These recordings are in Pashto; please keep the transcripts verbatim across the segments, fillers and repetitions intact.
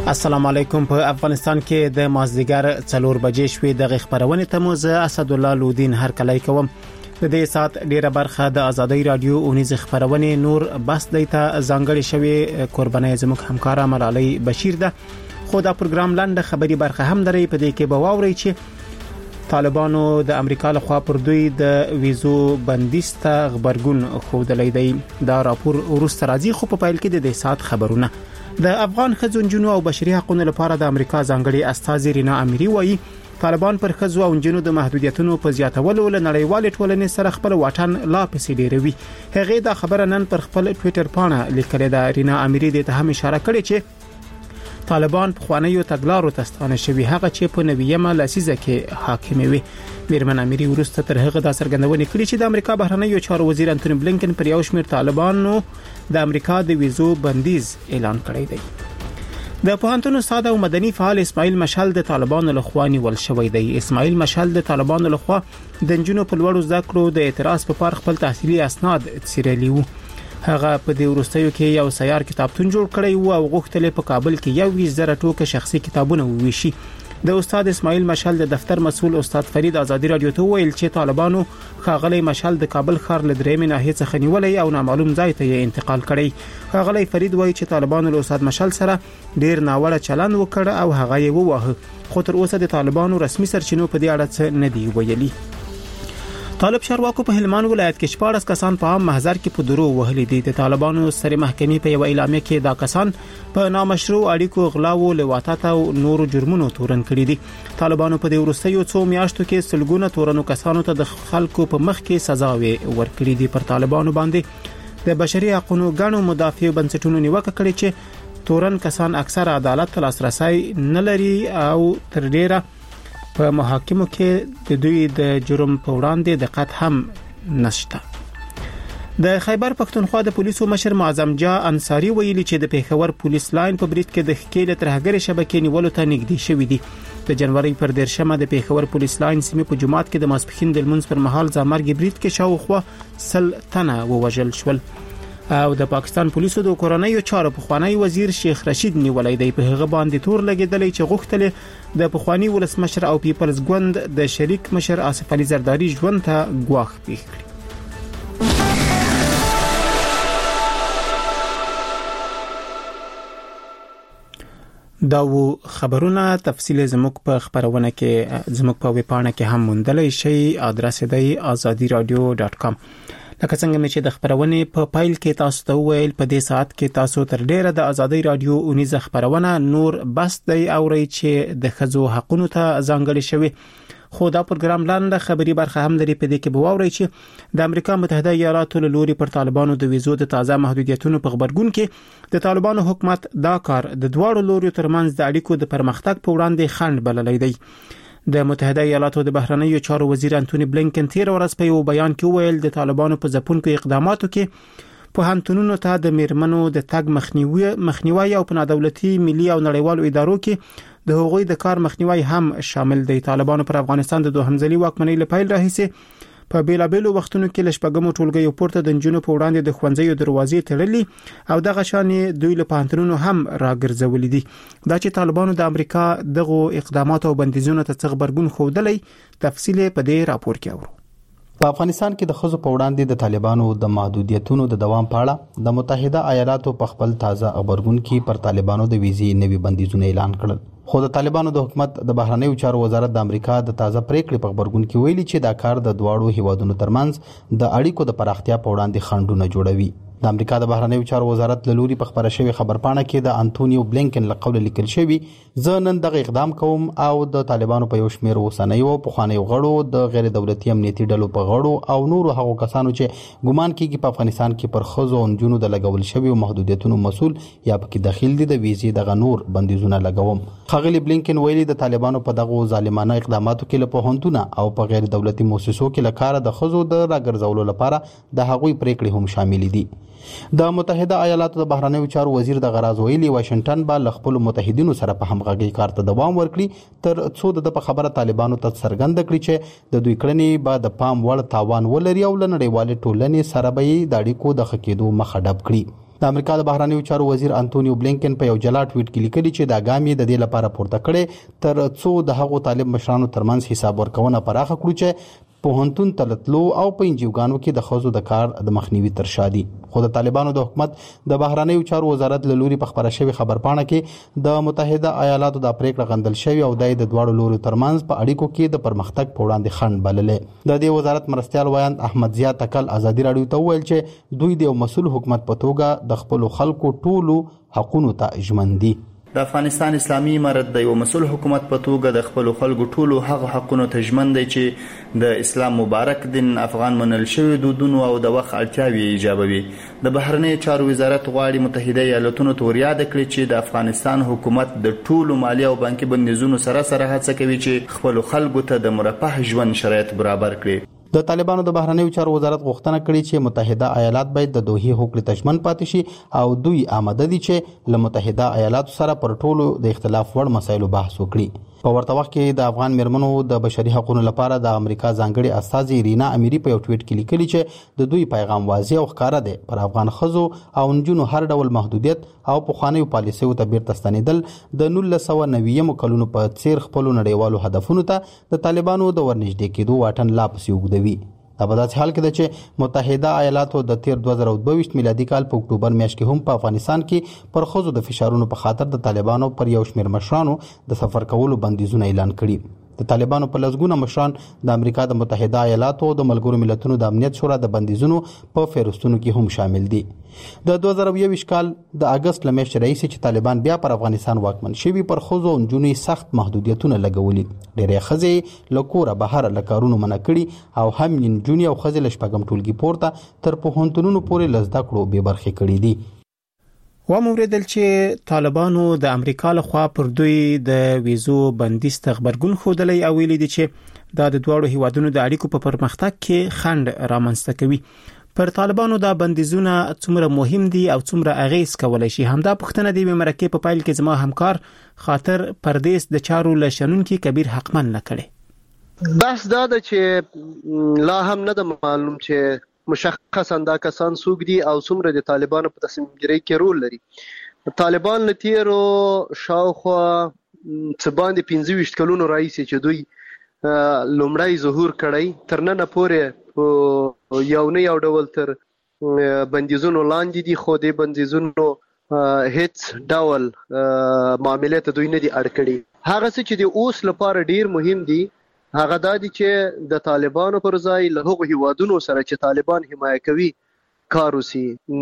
السلام علیکم. په افغانستان کې د مازدیګر څلور بجې شوې د خبرونه تموز اسد الله لودین هر کله کوم د دې سات ډیره برخه د ازادي رادیو اونیز خبرونه نور بس دیتا ځانګړي شوی قرباني زموږ همکارا ملالي بشیر ده. خو دا پروګرام لاندې خبري برخه هم درې په دې کې به واوري چې طالبانو د امریکا له خوا پر دوی د ویزو بندیسته خبرګون خو د لیدي دا راپور ورسته راځي. خو په پایل کې د دې سات خبرونه د افغان خځونجونو او بشري حقوقو لپاره د امریکا ځانګړي استاذ رینا اميري وایي طالبان پر خځو او جنونو د محدودیتونو په زیاتولو له نړیوال ټولنې سره خپل واټن لا پسې ډیروي. هغه دا خبره نن پر خپل ټوئیټر پاڼه لیکلې ده. رینا اميري د ته هم اشاره کړې چې طالبان په خوانیو تګلارو تستانه شوی هغه چې په نویمه لسیزه کې حاکم وي. میرمن اميري ورسته تر هغه د سرګندونې کړې چې د امریکا بهرنیو چارو وزیر انټونی بلینکن پر یو شمېر طالبانو د امریکا د ویزو بندیز اعلان کړی دی. د پوهنتون استاد او مدني فعال اسماعیل مشال د طالبانو له خوا نیول شوی دی. اسماعیل مشال د طالبانو له خوا د جنونو په لوړو زده کړو د اعتراض په پار خپل تحصیلي اسناد څیرلی وو. هغه په دې ورستیو کې یو سیار کتابتون جوړ کړی وو او غوښتل په کابل کې یو ویش زره ټوکه شخصي کتابونه وویشي. د استاد اسماعیل مشال د دفتر مسؤل استاد فرید آزادی رادیو ته ویل چې طالبانو خاغلی مشال د کابل ښار له درېمې ناحیې څخه نیولې او نامعلوم ځای ته یې انتقال کړی. خاغلی فرید وایي چې طالبانو له استاد مشال سره ډیر ناوړه چلند وکړ او هغه یې ووهه. خو تر اوسه د طالبانو رسمي سرچینو په دې اړه څه نه دی ویلي. طالب شارواکو په هلمند ولایت کې شپږ کسان په عام محضر کې په درو وهلي دي. د طالبانو سره محکمې په یو اعلامیه کې دا کسان په نامشروع اړیکو غلاو لواطت او نورو جرمونو تورن کړي دي. طالبانو په دې ورستیو څو میاشتو کې سلګونه تورنو کسانو ته د خلکو په مخ کې سزا ورکړي دي. پر طالبانو باندې د بشري حقوقو غاڼو مدافع بنسټونو نیوکه کړې چې تورن کسان اکثر عدالت ته لاسرسي نه لري او تر ډیره په محاکمو کې د دوی د جرم په وړاندې دقت هم نشته. د خیبر پښتونخوا د پولیسو مشر معظم جا انصاری ویلي چې د پیښور پولیس لاین په بریټ کې د خکېله ترهګر شبکې نیولو ته نږدې شوې دي. د جنوري پر دیرشمه د پیښور پولیس لاین سیمې په جمعات کې د ماسپښین د لمونځ پر مهال ځامرګ بریټ کې شاوخوا سل تنه ووژل شول. او د پاکستان پولیسو د کورونایي چارو پخوانی وزیر شیخ رشید نیولای دی. په هغه باندې تور لګیدلې چې غوښتل د پخوانی ولسمشر او پیپلز ګوند د شریک مشر آصف علي زرداری ژوند ته ګواښ پیښ کړی. دا و خبرونه تفصیل زموږ په خبرونه کې زموږ په ویبپاڼه کې هم موندلای شئ. ادرس دی azadi radio dot com. لکه څنګه چې د خبرونه په پایل کې تاسو ته ویل په دې ساعت کې تاسو تر ډیره د ازادي رادیو اونیز خبرونه نور بس دی اوري چې د خزو حقونو ته ځانګړي شوی. خو دا پروګرام لاندې خبري برخه هم لري. په دې کې به واوري چې د امریکا متحده ایالاتو له لوري پر طالبانو د ویزو د تازه محدودیتونو په خبرګون کې د طالبانو حکومت دا کار د دواړو لوري ترمنځ د اړیکو د پرمختګ په وړاندې خنډ بللی دی. د متحده ایالاتو د بهرنیو چارو وزیر انټونی بلینکن تیر ورځ په یو بیان کې ویل د طالبانو په ځپونکو اقداماتو کې په هانتونونو ته د میرمنو د تګ مخنیوي مخنیوي او په دولتي ملي او نړیوالو ادارو کې د هغوی د کار مخنیوي هم شامل دی. طالبانو پر افغانستان د دوهم ځلي واکمنۍ لپاره راهیسه په بیلابېلو وختونو کې لشپګمو ټولګیو پورته د جنونو په وړاندې د خوندزیو دروازې تړلې او دغه شانې دوی له پانتونونو هم راګرځولې دي. دا چې طالبانو د امریکا دغه اقدامات او بندیزونو ته څه خبرګون خوندلې تفصیل په دې راپور کې اورو. په افغانستان کې د خزو په وړاندې د طالبانو د محدودیتونو د دوام په اړه د متحده ایالاتو په خپل تازه خبرګون کې پر طالبانو د ویزې نوي بندیزونه اعلان کړل. خو د طالبانو د حکومت د بهرنیو چارو وزارت د امریکا د تازه پریکړې په خبرګون کې ویلي چې دا کار د دواړو هیوادونو ترمنځ د اړیکو د پراختیا په وړاندې خنډونه جوړوي. د امریکا د بهرنیو چارو وزارت له لوري په خبره شوی خبرپاڼه کې د انټونیو بلینکن له قوله لیکل شوی زه نن دغه اقدام کوم او د طالبانو په یو شمېر اوسنیو او پخوانیو غړو د غیر دولتي امنیتي ډلو په غړو او نورو هغو کسانو چې ګومان کیږي په افغانستان کې پر خزو او نجونو د لګول شوی محدودیتونو مسول یا پکې داخل دي د ویزې دغه نور بندیزونه لګوم. خغلی بلینکن ویلي د طالبانو په دغه ظالمانه اقداماتو کې له پوهنتونه او په غیر دولتي مؤسسو کې له کار د خزو د راګرځولو لپاره د هغوی پریکړې هم شامل دي. د متحده ایالاتو د بهرنیو چارو وزیر د غراز ویلي واشنگټن به له خپل متحدینو سره په همغږي کار ته دوام ورکړي تر څو د په خبره طالبانو ته څرګنده کړي چې د دوی کړنې به د پام وړ تاوان ولري او له نړیوال ټولنې سره به د اړیکو د ښه کېدو مخه ډب کړي. د امریکا د بهرنیو چارو وزیر انټونیو بلینکن په یو جلا ټویټ کې لیکلي چې دا ګام یې د دې لپاره پورته کړي تر څو د هغو طالب مشرانو ترمنځ حساب ورکونه پراخه کړو چې پوهنتون تلتلو او په انجیوګانو کې د ښځو د کار د مخنیوي تر شا دي. خو د طالبانو د حکومت د بهرنیو چارو وزارت له لوري په خبره شوې خبرپاڼه کې د متحده ایالاتو د پریکړه غندل شوی او د دواړو لورو ترمنځ په اړیکو کې د پرمختګ په وړاندې خنډ بللې. د دې وزارت مرستيال وایند احمد ضیا تکل ازادي رادیو ته وویل چې دوی د مسؤل حکومت په توګه د خپل خلکو ټولو حقوقو ته ژمن دي. د افغانستان اسلامي امارت د یو مسؤل حکومت په توګه د خپل خلکو ټولو هغه حقوقو ته ژمن دی چې د اسلام مبارک دین افغان منل شوی دودونو او د وخت اړتیاوي ایجابوي. د بهرنی چارو وزارت غواړي متحده ایالاتونو ته ورياده کړي چې د افغانستان حکومت د ټولو مالی او بانکي بندیزونو سره سره هڅه کوي چې خپل خلکو ته د مرفه ژوند شرایط برابر کړي. د طالبانو د بهرنیو چارو وزارت غوښتنه کړې چې متحده ایالات باید د دوحې حقوق تشمن پاتې شي او دوی آماده دي چې له متحده ایالاتو سره پر ټولو د اختلاف وړ مسایلو بحث وکړي. په ورته وخت کې د افغان میرمنو د بشري حقوقو لپاره د امریکا ځانګړي استاذ رینا امیری په یو ټویټ کې لیکلي چې د دوی پیغام واضح او ښکاره دی. پر افغان ښځو او نجونو هر ډول محدودیت او پخوانیو پالیسیو ته بیرته ستنېدل د نولس سوه نوي کلونو په څیر خپلو نړیوالو هدفونو ته د طالبانو د ورنږدې کېدو واټن لا پسې اوږدوي. دا په داسې حال کې ده چې متحده ایالاتو د تیر دوه زره دوه ویشت میلادي کال په اکتوبر میاشت کې هم په افغانستان کې پر ښځو د فشارونو په خاطر د طالبانو پر یو شمېر مشرانو د سفر کولو بندیزونه اعلان کړي. د طالبانو په لسګونه مشران د امریکا د متحده ایالاتو او د ملګرو ملتونو د امنیت شورا د بندیزونو په فهرستونو کې هم شامل دي. د دوه زره یو ویشت کال د اگست لمیاشتې راهیسې چې طالبان بیا پر افغانستان واکمن شوي پر ښځو او نجونو سخت محدودیتونه لګولي. ډېرې ښځې له کوره بهر له کارونو منع کړي او هم نجونې او ښځې له شپږم ټولګي پورته تر پوهنتونونو پورې له زده کړو بې برخې کړي دي. وموریدل چې طالبانو د امریکا لخوا پر دوی د ویزو بندیز ته خبرګون ښودلی او ویلي دي چې دا د دواړو هیوادونو د اړیکو په پرمختګ کې خنډ رامنځته کوي. پر طالبانو دا بندیزونه څومره مهم دي او څومره اغیز کولای شي؟ همدا پوښتنه دی مرکه په پایل کې زما همکار خاطر پردیس د چارو لشنونکو کبیر حقمن نکړي. بس دا د چې لا هم نه د معلوم چې مشخصا دا کسان څوک دي او څومره د طالبانو په تصمیم ګیرۍ کې رول لري. طالبان له تیرو شاوخوا څه باندې پنځه ویشت کلونو راهیسې چې دوی لومړی ظهور کړی تر ننه پورې یو نه یو ډول تر بندیزونو لاندې دي، خو د بندیزونو هیڅ ډول معاملې ته دوی نه دي اړ کړي. هغه څه چې د اوس لپاره ډیر مهم دي هغه دا دي چې د طالبانو پر ځای له هغو هیوادونو سره چې طالبان حمایه کوي کار وسی.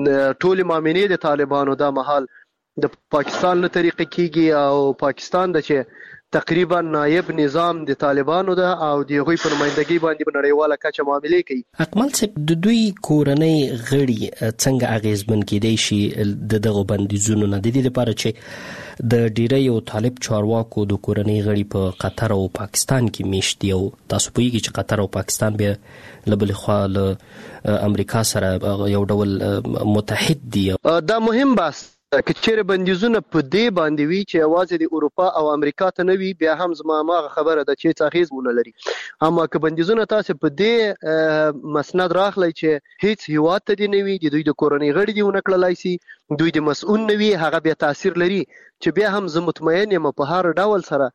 ټول معاملې د طالبانو دا مهال د پاکستان له طریقې کیږي او پاکستان د چې تقریبا نائب نظام د طالبانو ده او د هغوی په نمایندګۍ باندې په نړیواله کچه معاملې کوي. اکمل صاحب، د دوی کورنۍ غړي څنګه اغیزمن کېدای شي د دغو بندیزونو نه؟ د دې لپاره چې د ډیریو طالب چارواکو د کورنۍ غړي په قطر او پاکستان کې میشت دي او تاسو پوهیږئ چې قطر او پاکستان بیا له بلې خوا له امریکا سره یو ډول متحد دي. دا مهم بحث که چیرې بندیزونه په دې باندې وي چې یوازې د اروپا او امریکا ته نه وي بیا هم زما هماغه خبره ده چې هیڅ اغیز ونه لري. اما که بندیزونه تاسې په دې مسند راخلی چې هیڅ هیواد ته دې نه وي، د دوی د کورنۍ غړي دې ونه کړلی سي، دوی د مسؤل نه وي، هغه بیا تاثیر لري چې بیا هم زه مطمئن یم په هر ډول سره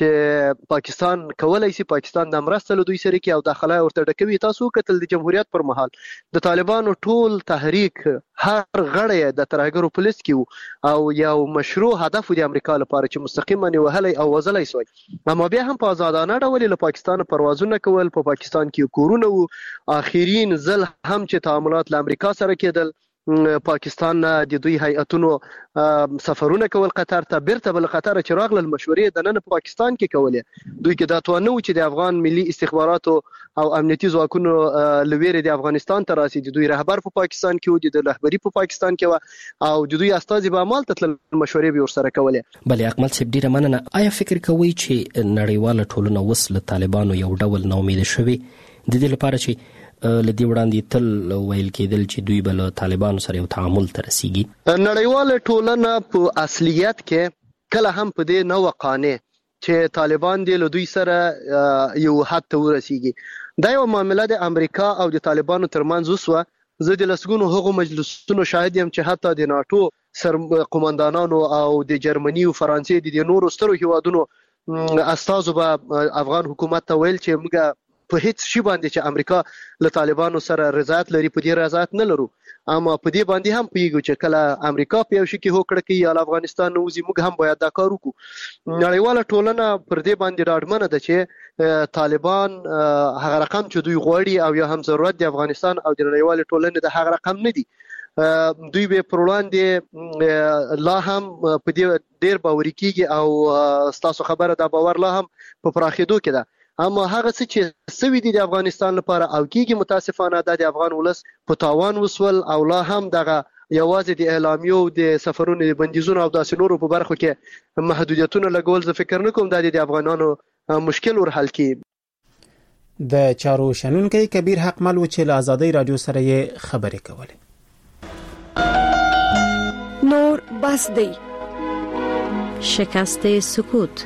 چې پاکستان کولای شي پاکستان د مرسته له دوی سره کې او داخله ورته ډکوي. تاسو کتل د جمهوریت پر مهال د طالبانو ټول تحریک هر غړی د ترهګرو په لیست کې او یو مشروع هدف د امریکا لپاره چې مستقیما وهلی او وزلی سوی. اما بیا هم په آزادانه ډول له پاکستان پروازونه کول، په پاکستان کې کورونه وو، آخرین ځل هم چې تعاملات له امریکا سره کېدل، پاکستان د دوی هیئتونو سفرونه کول قطر ته، بیرته بل قطر چې راغلل مشورې د نن په پاکستان کې کولې. دوی کې دا توانه و چې د افغان ملي استخباراتو او امنیتي ځواکونو لویرې د افغانستان ته راسي. د دوی رهبر په پاکستان کې و، د رهبري په پاکستان کې و او د دوی استازي به عمل ته تلل مشورې به ورسره کولې. بلې اکمل صاحب ډیره مننه. آیا فکر کوئ چې نړیواله ټولنه اوس له طالبانو یو ډول ناامیده شوې د دې لپاره چې لدی وړاندې تل ویل کېدل چې دوی به له طالبانو سره یو تعامل ته رسیږي؟ نړیواله ټولنه په اصلیت کې کله هم په دې نه وقانع چې طالبان دې له دوی سره یو حد ته ورسیږي. دا یو معامله د امریکا او د طالبانو ترمنځ وسوه زه د لسګونو هغو مجلسونو شاهد یم چې حتی د ناتو سر قومندانانو او د جرمني او فرانسې د نورو سترو هیوادونو استازو به افغان حکومت ته ویل چې موږ په هیڅ شي باندې چې امریکا له طالبانو سره رضایت لري په دې رضایت نه لرو، اما په دې باندې هم پیږو چې کله امریکا په یو شي کې هوکړه کوي یا افغانستان نوځي موږ هم باید دا کار وکړو. نړیواله ټولنه پر دې باندې راډمنه ده چې طالبان هغه رقم چې دوی غواړي او یا هم ضرورت د افغانستان او د نړیوالې ټولنې د هغه رقم نه دي. دوی به پر وړاندې لا هم په دې ډیر باوري کیږي او تاسو خبره دا باور لا هم په پراخېدو کې ده. اما هغه څه چې سوي دي د افغانستان لپاره او کیږي متاسفانه د افغان ولس په تاوان وسول او لا هم دغه یوازې د اعلامیو د سفرونو بندیزونو او داسې نورو په برخو کې محدودیتونه لګول زه فکر نه کوم د افغانانو مشکل ور حل کړي. د چارو شنونکي کبیر حقمل و چې له آزادۍ رادیو سره یې خبرې کولې. نور بس دی شکست سکوت.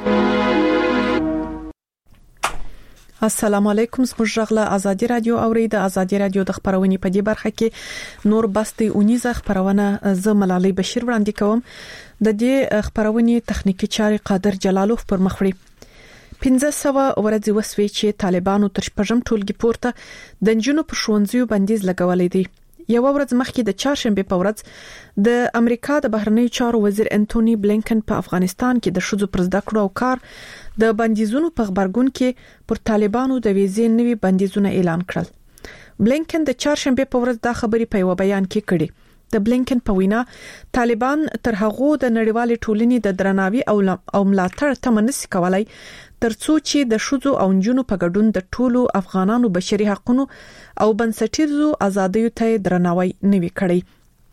السلام علیکم، زموږ غږ آزادي رادیو اورید. آزادي رادیو د خبرونې په دې برخه کې نور بستي اونیزه خبرونه ز ملالۍ بشیر وړاندې کوم. د دې خبرونې تخنیکی چاري قادر جلالوف پر مخ وړي. پنځه سوه ورځې وسوي چې طالبانو تر شپږم ټولګي پورته د جنونو پر ښوونځیو بندیز لګولې دي. یو ورځ مخکې د چهارشنبه په ورځ د امریکا د بهرنیو چارو وزیر انټونی بلینکن په افغانستان کې د شذو پر زده کړو او کار د بندیزونو په خبرګون کې پر طالبانو د ویزې نوي بندیزونه اعلان کړل. بلینکن د چهارشنبه په ورځ دا خبري په یو بیان کې کړي. د بلینکن په وینا طالبان تر هغه د نړیوال ټولنې د درناوي او او ملاتړ تمنس کولای ترڅو چې د شذو او نجونو په ګډون د ټولو افغانانو بشري حقوقو او بنسټیزو ازادیو ته درناوی نوي کړي.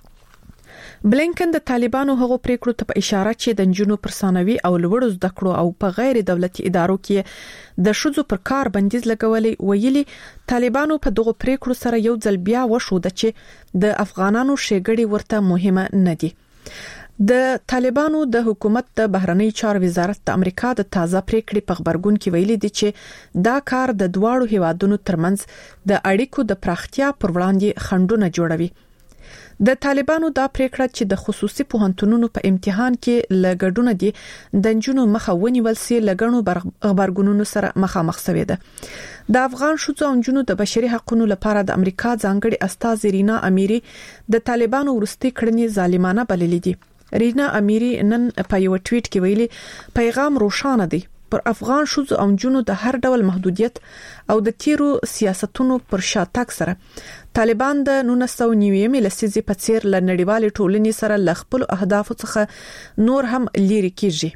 بلینکن د طالبانو هغو پریکړو ته په اشاره چې د نجونو پر ثانوي او لوړو زده کړو او په غیر دولتي ادارو کې د شذو پر کار بندیز لګولې ویلي طالبانو په دغه پریکړو سره یو ځل بیا وشو چې د افغانانو شګړې ورته مهمه نه دي. د طالبانو د حکومت د بهرنی چارو وزارت د امریکا د تازه پریکړې په خبرګون کې ویلي دي چې دا کار د دواړو هیوادونو ترمنځ د اړیکو د پراختیا پر وړاندې خنډونه جوړوي. د طالبانو دا پریکړه چې د خصوصي پوهنتونونو په امتحان کې لګډونه دي د جنونو مخه ونیول سي لګڼو خبرګونونو سره مخامخ شوې ده. د افغان شذو او جنونو د بشري حقوقو لپاره د امریکا ځانګړي استاذ رینا امیری د طالبانو ورستي کړنې ظالمانه بللې دي. رینا امیری نن په یو ټویټ کې ویلي پیغام روښانه دی، پر افغان شذو او جنونو د هر ډول محدودیت او د تیرو سیاستونو پر شاتګ سره طالبان د نولس سوه نوي لسیزې په څیر له نړیوالې ټولنې سره ل خپل اهدافو څخه نور هم لري کیږي.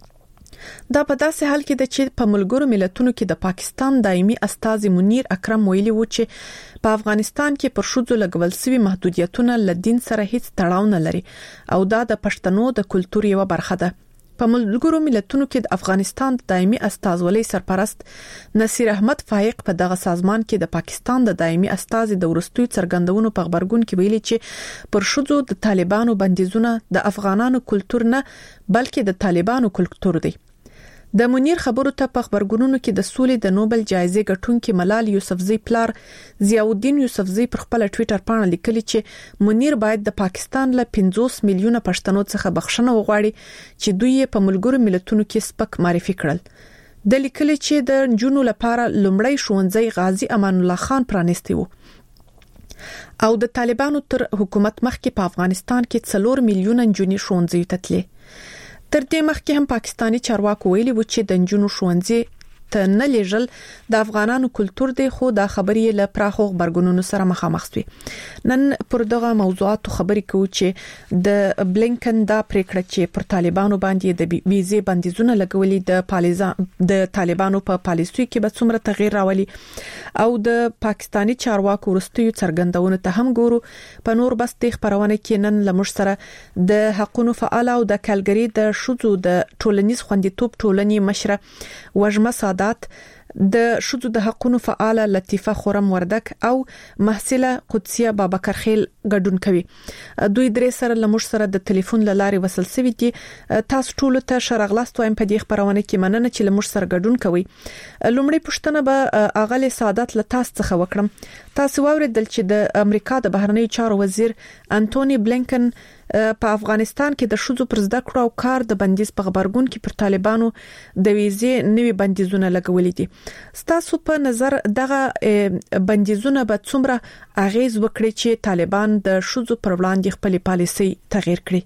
دا په داسې حال کې ده چې په ملګرو ملتونو کې د پاکستان دایمي استاذ منیر اکرم ویلي و چې په افغانستان کې پر شذو لګول شوی محدودیتونه له دین سره هیڅ تړاو نه لري او دا د پښتنو د کلتور یو برخه ده. په ملګرو ملتونو کې د افغانستان د دایمي استازولۍ سرپرست نصیر احمد فائق په دغه سازمان کې د پاکستان د دایمي استاذ د ورستوي څرګندونو په خبرګون کې ویلي چې پر شذو د طالبانو بندیزونه د افغانانو کلتور نه بلکې د طالبانو کلتور دی. د منیر خبرو ته په خبرګونونو کې د سولې د نوبل جایزې ګټونکي ملال یوسفزئی پلار ضیاء الدین یوسفزئی پر خپل ټویټر باندې لیکلي چې منیر باید د پاکستان له پنځوس میلیونه پښتنو څخه بخښنه وغواړي چې دوی په ملګرو ملتونو کې سپک معرفي کړل. د لیکلي چې د جنونو لپاره لومړی ښوونځی غازی امان الله خان پرانیستی وو او د طالبانو تر حکومت مخکې په افغانستان کې څلور میلیونه جنونې ښوونځي ته تللي. تر دې مخکې هم پاکستانی چارواکو ویلي و چې د نجونو ښوونځي ته نه لیږل د افغانانو کلتور دی، خو دا خبرې له پراخو خبرګونونو سره مخامخ شوي. نن پر دغه موضوعاتو خبرې کوو چې د بلینکن دا پریکړه چې پر طالبانو باندې د ویزې بندیزونه لګولي د پالیزان د طالبانو په پالیسي کې به څومره تغییر راولي او د پاکستانی چارواکو ورستیو څرګندونو ته هم ګورو. په نور بس د خبرونه کې نن لمر سره د حقوقو فعال او د کلګری د شذو د ټولنیز خوندیتوب ټولنې مشره وجمه سادات د شذو د حقوقو فعال لطیفه خورم وردک او محصله قدسیه بابکر خیل ګډون کوي. دوی درې سره لمر سره د ټلیفون لارې وصل سوي دي. تاسو ټول ته شرغلاست وایم په دې خبرونه کې مننه چې لمر سره ګډون کوي. لومړی پوښتنه به اغلی سعادت له تاسو څخه وکړم. تاسو واوریدل چې د امریکا د بهرنی چارو وزیر انټونی بلینکن په افغانستان کې د شذو پر زده کړو او کار د بندیز په خبرګون کې پر طالبانو د ویزې نوي بندیزونه لګولې دي. ستاسو په نظر دغه بندیزونه به څومره اغیز وکړي چې طالبان د شذو پر وړاندې خپل پالیسي تغیر کړي؟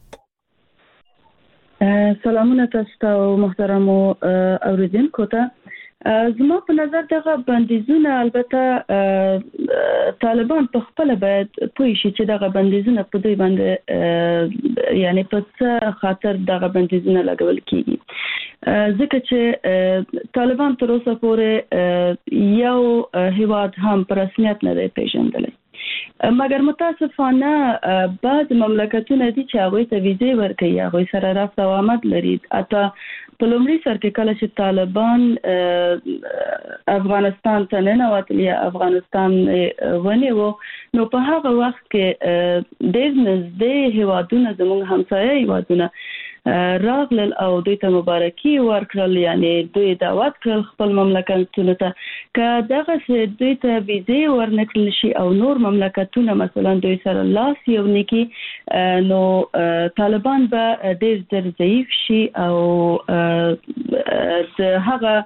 سلامونه تاسو ته محترم اوریدونکو ته. زما په نظر دغه بندیزونه البته طالبان په خپل باید پوه شي چې دغه بندیزونه په دوی باندې یعنی په څه خاطر دغه بندیزونه لګول کیږي. ځکه چې طالبان تر اوسه پورې یو هیواد هم په رسمیت نه دی پیژندلی، مګر متاسفانه بعض مملکتونه دي چې هغه ته ویزې ورکوي، هغه سره رفت او آمد لري. اته په لومړي سر کې کله چې طالبان افغانستان ته ننوتل یا افغانستان ونیو، نو په هغه وخت کې د نږدې هیوادونو زموږ همسایه هیوادونه راغلل او دوی ته مبارکي ورکړل، یعنی دوی دعوت کړل خپل مملکتونو ته که دغه دوی ته ویزې ورنکړل شي او نور مملکتونه مثلا دوی سره لاس یو نکي، نو طالبان به ډېر ډېر ضعیف شي او د هغه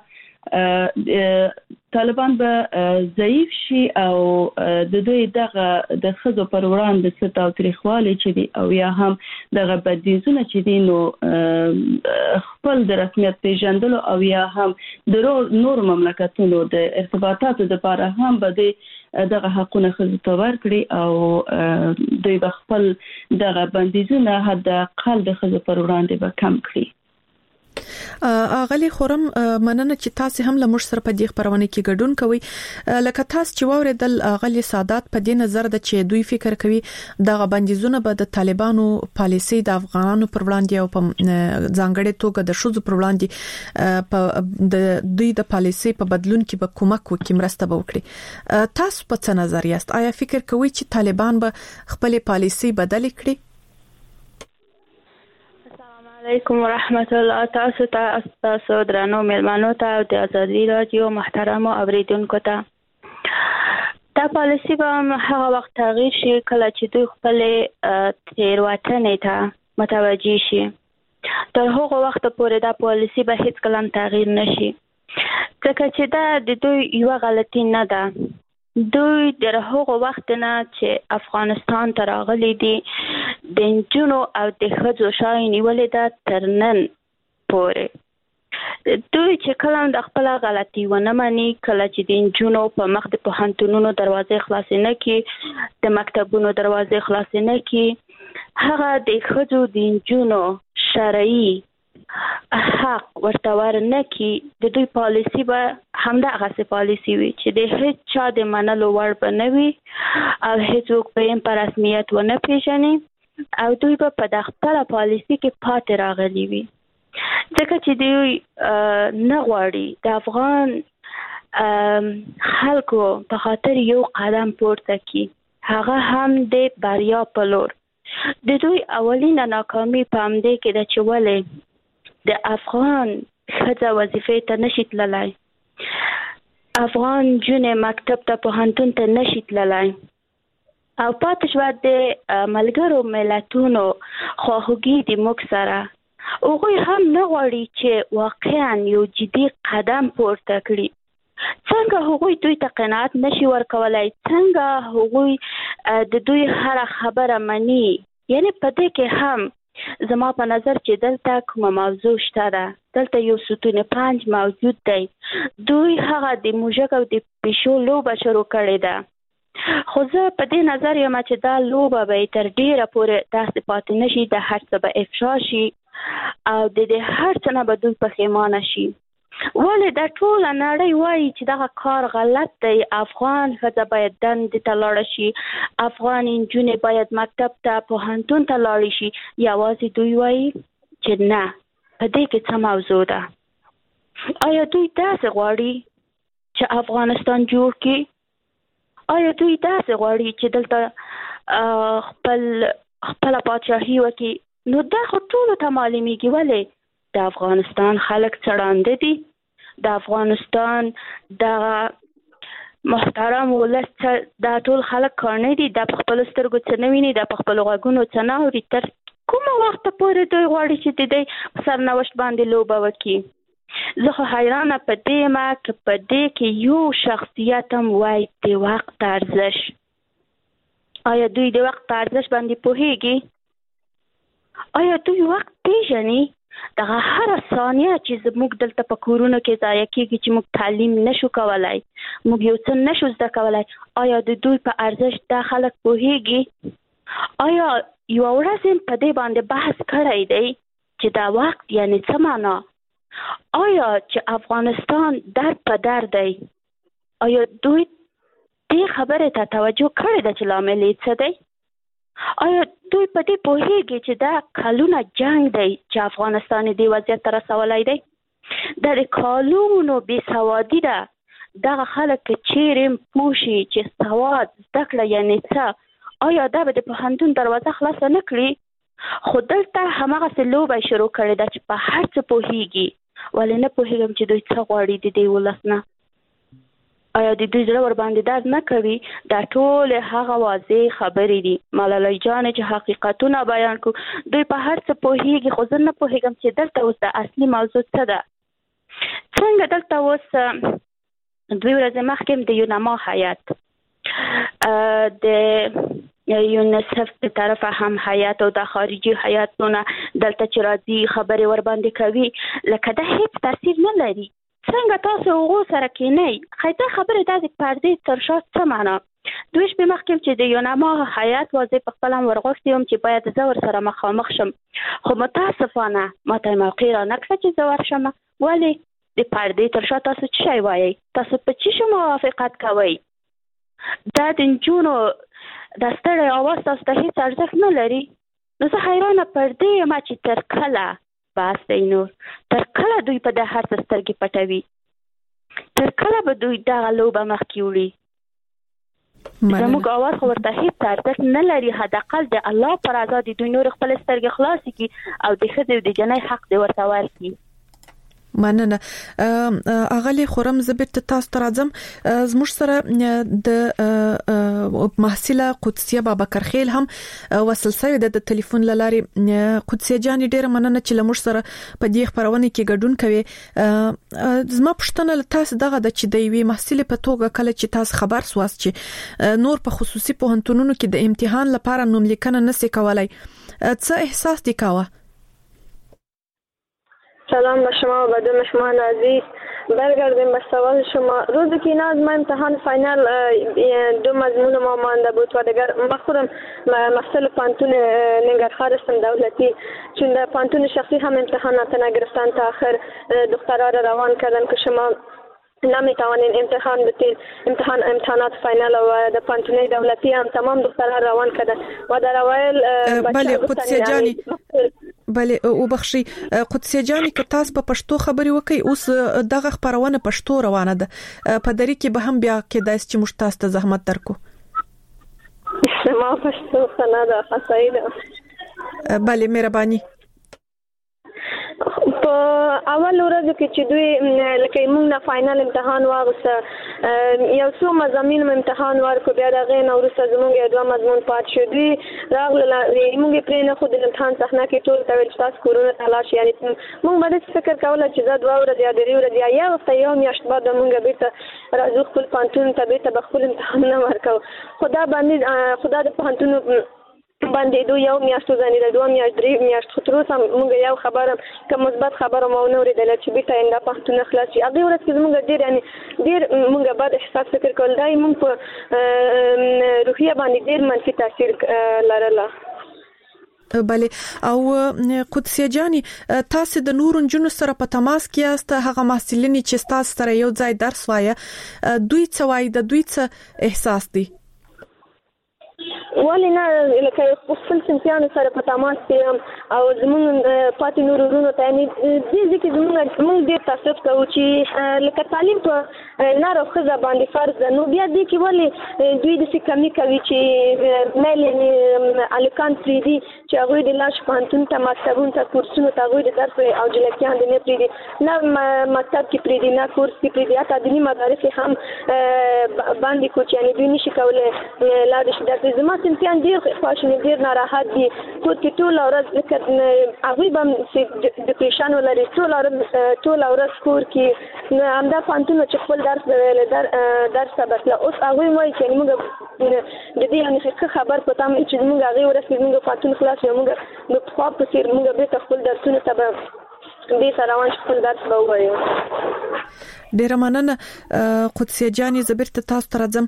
طالبان به ضعیف شي او د دوی دغه د خزو پر وړاندې ست او تاریخوالي چې دی او یا هم دغه بندیزونه چې دی نو خپل د رسمیت پیژندلو او یا هم د نور مملکتونو د ارتباطاتو لپاره هم به دغه حقونه خزو ته ورکړي او دوی به خپل دغه بندیزونه حد اقل د خزو پر وړاندې به کم کړي. اغلی خورم مننه چې تاسو هم لمر سره په دې خبرونه کې ګډون کوي. لکه تاسو چې واوریدل اغلی سعادت په دې نظر د چې دوی فکر کوي د بندیزونه به د طالبانو پالیسي د افغانانو پر وړاندې او په ځانګړي توګه د شذو پر وړاندې په د دوی د پالیسي په بدلون کې به کومک وکړي، مرسته به وکړي. تاسو په څه نظر یاست؟ آیا فکر کوئ چې طالبان به خپل پالیسي بدل کړي؟ علیکم ورحمت الله. تاسو ته تاسو درنو مېلمانو ته د ازادي رادیو محترم اوریدونکو ته دا پالیسي به هغه وخت تغییر شي کله چې دوی خپل تیروتنې ته متوجي شي. تر هغه وخت پورې دا پالیسي به هیڅ کله تغییر نشي، ځکه چې دا د دوی یو غلطي نه ده. دوی در هغه وخت نه چې افغانستان ته راغلي دي د نجونو او د ښځو شای نیولې ده تر نن پورې. دوی چې کله د خپل غلطي ونه مني، کله چې د نجونو په مخ د پوهنتونونو دروازې خلاصې نه کړي، د مکتبونو دروازې خلاصې نه کړي، هغه د ښځو د نجونو شرعي حق ورته ورنه کی، د دوی پالیسی به همدغه سي پالیسی وي چې د هیڅ چا د منلو وړ به نه وي او هیڅوک به یې په رسمیت ونه پیژني او دوی به په خپل پالیسی کې پاتې راغلي وي، ځکه چې دوی نه غواړي د افغان خلکو په خاطر یو قدم پورته کی، هغه هم د بریا په لور. د دوی اولینه ناکامي په همدې کې ده چې ولې د افغان ښځه وظیفې ته نشي تللی، افغان جونې مکتب ته پوهنتون ته نشي تللی او پاتې شوه د ملګرو ملتونو خواخوږي د موږ سره. هغوی هم نه غواړي چې واقعا یو جدي قدم پورته کړي. څنګه هغوی دوی ته قناعت نشي ورکولای، څنګه هغوی د دوی هر خبره مني. یعنی په دې کې هم زما په نظر چې دلته کومه موضوع شته ده، دلته یو ستون پنج موجود دی. دوی هغه د موږک او د پیشو لوبه شروع کړې ده، خو زه په دې نظر یم چې دا لوبه به تر ډیره پورې داسې پاتې نشي، د هر څه به افشا شي او د دې هر څه نه به دوی پښیمانه شي. ولې دا ټوله نړۍ وایي چې دغه کار غلط دی، افغان ښځه باید دندې ته لاړه شي، افغان نجونې باید مکتب ته پوهنتون ته لاړې شي، یوازې دوی وایي چې نه، په دې کې څه موضوع ده. آیا دوی داسې غواړي چې افغانستان جوړ کړي؟ آیا دوی داسې غواړي چې دلته خپل خپل پادشاهي وکړي؟ نو دا خو ټولو ته معلومیږي ولې د افغانستان خلک څړانده دي. د افغانستان د محترم ولس دا ټول خلک کارنه دي، د خپل سترګو څه نه ویني، د خپل غوږونو څه نه اوري. تر کومه وخت پورې دوی غواړي چې د دې سرنوشت باندې لوبه وکړي؟ زه خو حیرانه په دې ما که په دې کې یو شخصیت هم وای د وخت ارزش. آیا دوی د وخت ارزش باندې پوهیږي؟ آیا دوی وخت پیژني؟ دغه هر ثانیه چې زموږ دلته په کورونو کې ضایع کېږي چې موږ تعلیم نشو کولای، موږ یو څه نشو زده کولای، آیا د دوی په ارزش دا خلک پوهیږي؟ آیا یو ورځ په دې باندې بحث کړی دی چې دا وخت یعنی څه معنا؟ آیا چې افغانستان در په در دی؟ آیا دوی دې خبرې ته توجه کړې ده چې لامل یې څه دی؟ آیا دوی په دې پوهیږي چې دا کلونه جنگ دی چې افغانستان دې وضعیت ته رسولی دی؟ دا د کلونو بېسوادي ده. دغه خلک که چیرې پوه شي چې سواد زده کړه یعنې څه، آیا دا به د پوهنتون دروازه خلاصه نه کړي؟ خو دلته هماغسې لوبه شروع کړې ده چې په هر څه پوهیږي. ولې نه پوهیږم چې دوی څه غواړي د دې ولس نه؟ آیا د دوی زړه ور باندې درد نه کوي؟ دا ټول هغه واضح خبرې دي ملالۍ جانې چې حقیقتونه بیان کړو. دوی په هر څه پوهیږي، خو زه نه پوهیږم چې دلته اوس د اصلي موضوع څه ده. څنګه دلته اوس دوی ورځې مخکې د یونما هیات د یونیسف په طرفه هم هیات او د خارجي هیاتونه دلته چې راځي خبرې ور باندې کوي، لکه دا هیڅ تاثیر نه لري. څنګه تاسو هغو سره کینئ؟ خیطه خبرې داسې پردې تر شا څه معنا؟ دوی شپې مخکې چې د یونما هیات واضح په خپل هم ورغوښتي وم چې باید زه ورسره مخامخ شم، خو متاسفانه ماته یې موقع را نه کړه چې زه ورشم. ولې؟ د پردې تر شا تاسو څه شی وایئ؟ تاسو په څه شي موافقت کوئ؟ دا د نجونو د ستړی اواز تاسو ته هېڅ ارزښت نه لري؟ نو زه حیرانه پر دې یم چې تر کله بس دی نور، تر کله دوی په د هر څه سترګې پټوي؟ تر کله به دوی دغه لوبه مخکې وړي؟ زموږ اواز خو ورته هېڅ ارزښت نه لري. حداقل د الله پر رضا د دوی نور خپلې سترګې خلاصې کړي او د ښځې او د جنۍ حق دې ورته ورکړي. مننه. اغلی خورم زبرت تاسو ته راځم. زموږ سره د محصله قدسیه بابکر خیل هم وصل شوی د ټلیفون لارې. قدسیه جان ډیره مننه چې لمر سره په دې خبرونه کې ګډون کوي. زما پوښتنه له تاسو دغه د چې د یوې محصله په توګه کله چې تاسو خبر سواست چې نور په خصوصي پوهنتونونو کې د امتحان لپاره نوم لیکنه نشي کولای، څه احساس دی کاوه؟ سلام به شما و به دو مهمان عزیز. برگردیم به سوال شما. روزی که اینا از ما امتحان فاینال دو مضمون ما مانده بود و دیگر ما خودم محصل پانتون ننگرهار هستم دولتی، چون در پانتون شخصی هم امتحانات نگرفتن تا آخر دخترها را روان کردن که شما نمیتوانین امتحان بتین. امتحان امتحانات فاینال و در پانتون دولتی هم تمام دخترها روان کردن و در اوایل بله قدسیه جانی بله او بخشي قدسیه جانی که تاسو په پښتو خبري وکي اوس دغه خبرونه پښتو روانه ده په دری کې به هم بیا کې داس چې مشتاس ته زحمت درکو. ما پښتو خنه ده خاصه بله مهرباني. په اول ورځ کې چې دوی لکه موږ نه فاینل امتحان واغسته، یو څو مضامین امتحان ورکو، بیا دغه نو وروسته زموږ یو دوه مضمون پات شو. دوی راغله موږ پرې نه خو د امتحان صحنه کې ټول ته ویل تاسو کورونه ته لاړ شئ. یعنی موږ باندې فکر کوله چې دا دوه ورځې یا درې ورځې یا یو هفته یو میاشت بعد موږ بیرته راځو خپل پانتون ته بیرته به خپل امتحان نه ورکو. خدا باندې خدا د پانتونو باندې دوه یو میاشتو ځانې د دوه میاشت درې میاشت خو تر اوسه موږ یو خبره که مثبت خبره مو نه اورېدله چې بیرته انده پښتون خلاص شي. هغې ورځ کې زموږ ډېر یعنې ډېر موږ بد احساس فکر کول دا موږ په روحیه باندې ډېر منفي تاثیر لرله. بله او قدسیه جانی تاسو د نور نجونو سره په تماس کې یاست، هغه محصلین چې تاسو سره یو ځای درس وایي دوی څه وایي، د دوی څه احساس دی؟ ولې نه لکه خپل سنتيانو سره په تماس کې او زموږ پاتې نور ورونو ته یعنی دې ځکه زموږ موږ ډېر تاسف کوو چې لکه تعلیم په نارو ښځه باندې فرض ده نو بیا دې کې ولې دوی د کمی کوي چې مېلې الکان پریدي چې هغه د لاش پانتون ته مکتبونو ته کورسونو ته هغه د درس او جلکیان د نه پریدي نه مکتب کې پریدي نه کورس کې پریدي حتی دیني مدارس هم باندې کوچ یعنی دوی نشي کولای لا د شدت زما سنتيان ډیر خواشني ډیر ناراحت دي کو چې ټول ورځ لکه هغه به ډیپریشن ولري ټول ورځ ټول ورځ کور کې نو همدا پانتون چې خپل درس ویل در درس سبق له اوس هغه وایي چې موږ د دې یعنی څه خبر پتا مې چې موږ هغه ورسې موږ پاتون خلاص یو موږ نو خو په سیر موږ به خپل درسونه تبع دې سره روان خپل درس به وایو. ډیر مننه قدسیه جانې زبر ته تاسو تر ځم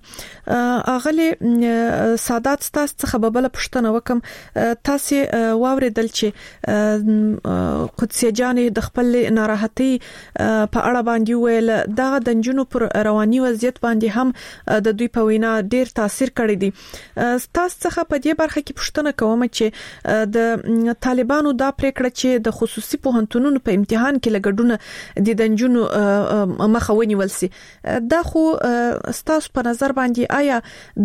اغلی سادات تاسو څخه به بل پښتنه وکم تاسو واوریدل چې قدسیه جانې د خپل ناراحتي په اړه باندې ویل دا د جنونو پر رواني وضعیت باندې هم د دوی په وینا ډیر تاثیر کړی دی. تاسو څخه په دې برخه کې پښتنه کوم چې د طالبانو دا پریکړه چې د خصوصي پوهنتونونو په امتحان کې لګډونه د دنجونو مخه ونیول سي دا خو ستاسو په نظر باندې آیا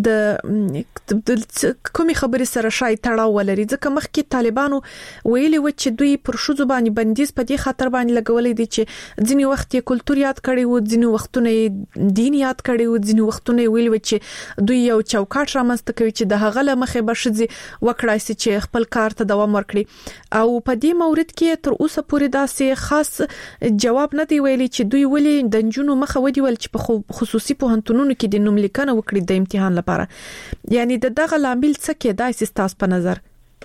د کومي خبرې سره شای تړاو ولري ځکه مخکې طالبانو ویلي و چې دوی پر شوزو باندې بندیز په دې خاطر باندې لګولې دي چې ځینی وخت یې کلتور یاد کړي وو ځینی وختونه دین یاد کړي وو ځینی وختونه ویلي و چې دوی یو چوکاټ رامنځته کوي چې د هغه مخه بشځي وکړای سي چې خپل کار ته دوام ورکړي او په دې مورید کې تر اوسه پورې داسې خاص جواب نه دی ویلي چې دوی ولې د جنونو مخه ودیول چې په خصوصي پوهنتونونو کې د نوم لیکنه وکړي د امتحان لپاره یعنی د دغه لامل څه کې دای سیستاس په نظر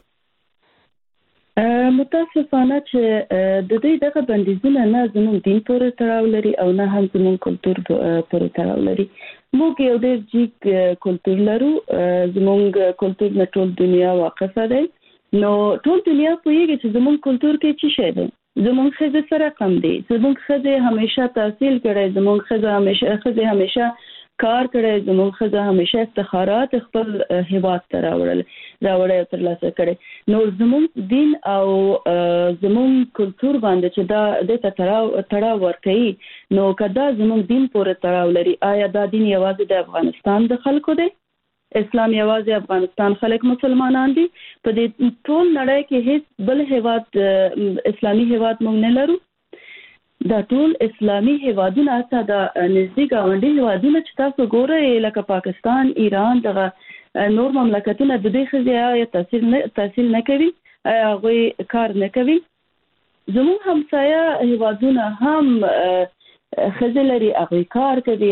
متاسفانه چې د دې دغه بندیزونه نه زموږ دین پورې تړاو لري او نه هم زموږ کلتور پورې تړاو لري. موږ یو ډېر جګ کلتور لرو زموږ کلتور نه ټول دنیا واقفه ده نو ټول دنیا پوهیږي چې زموږ کلتور کې څه شی ده زموږ خزه سره کم دي زموږ خزه همیشه تحصیل کړي زموږ خزه همیشه خزه همیشه کار کړي زموږ خزه همیشه افتخارات خپل هیواد ته راوړل راوړل تر لاسه کړي نو زموږ دین او زموږ کلتور باندې چې دا د تړاو تړاو ورکړي نو کدا زموږ دین پورې تړاو لري آیا دا دین یوازې د افغانستان د خلکو دی اسلام یوازې افغانستان خلک مسلمانان دي په دې ټول نړۍ کې هیڅ بل هیواد اسلامي هیواد موږ نه لرو دا ټول اسلامي هیوادونه ته د نږدې ګاونډي هیوادونه چې تاسو ګورئ لکه پاکستان ایران دغه نور مملکتونه د دې خزیا تاثیر نه تاثیر نه کوي هغه کار نه کوي زموږ همسایه هیوادونه هم خزلري هغه کار کوي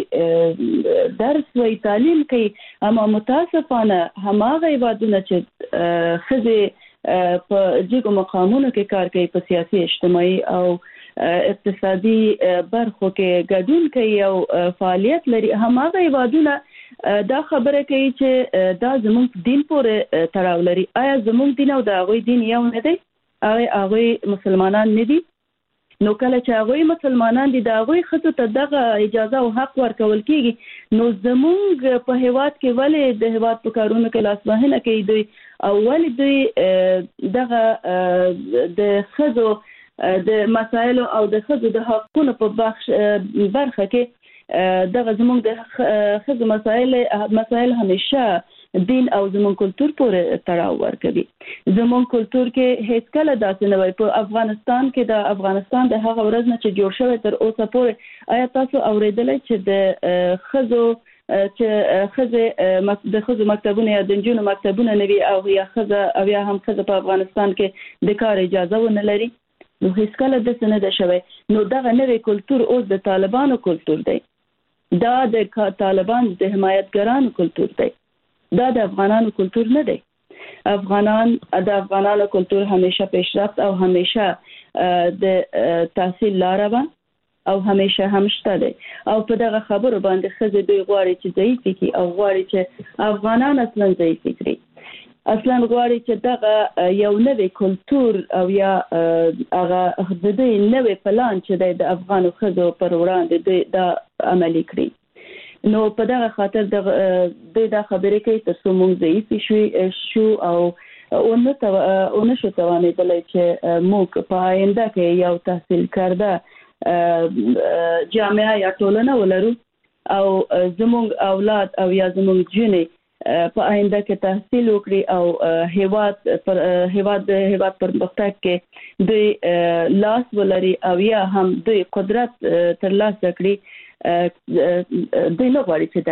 هغه درس وی تعلیم کوي اما متاسفانه هماغه هیوادونه چې خزه په جګو مقامونو کې کار کوي په سیاسي اجتماعي او اقتصادي برخو کې ګډون کوي او فعالیت لري هماغه هیوادونه دا خبره کوي چې دا زموږ دین پورې تړاو لري آیا زموږ دین او د هغه دین یو نه دی هغه هغه مسلمانان نه دي نو کله چې هغه مسلمانان دي دا هغه خصو ته دغه اجازه او حق ورکول کیږي نو زموږ په هیواد کې ولې د هیواد په کارونو کې لاس وهنه کوي دوی او ولې دوی دغه د خزو د مسایل او د خزو د حقوقو په بخش برخه کې دغه زموږ د خزو مسایل مسایل همیشه دین او زموږ کلتور پورې تړاو ورکوي زموږ کلتور کې هیڅ کله داسې نه وي په افغانستان کې د افغانستان د هغه ورځ نه چې جوړ شوی تر اوسه پورې آیا تاسو اوریدلئ چې د خزو چې خزه د خزو مکتبونه یا د جنونو مکتبونه نوي او یا خزه او یا هم خزه په افغانستان کې د کار اجازه ونه لري نو هیڅ کله د څه نه ده شوی نو دغه نوې کلتور اوس د طالبانو کلتور دی دا د طالبان د حمایتګرانو کلتور دی دا د افغانانو کلتور نه دی افغانان د افغانانو کلتور همیشه پیشرفت او همیشه د تحصیل لاره او همیشه همشته دی او په دغه خبرو باندې خزه دوی غواړي چې ضعیف کی او غواړي چې افغانان اصلا ضعیف کړي اصلا غواړي چې دغه یو نوې کلتور او یا هغه د دې نوې پلان چې د افغانو خزو پر وړاندې د عملي کړي نو په دغه خاطر د د خبرې کوي تر څو موږ ضعیف شو شو او ونه تو ونه شو توانېدل چې موږ په آینده کې یو تحصیل کرده جامعه یا ټولنه ولرو او زموږ اولاد او یا زموږ جنې په آینده کې تحصیل وکړي او هیواد پر هیواد د هیواد پر مختلف کې د لاس ولري او یا هم د قدرت تر لاسه کړي د نو غواړي چې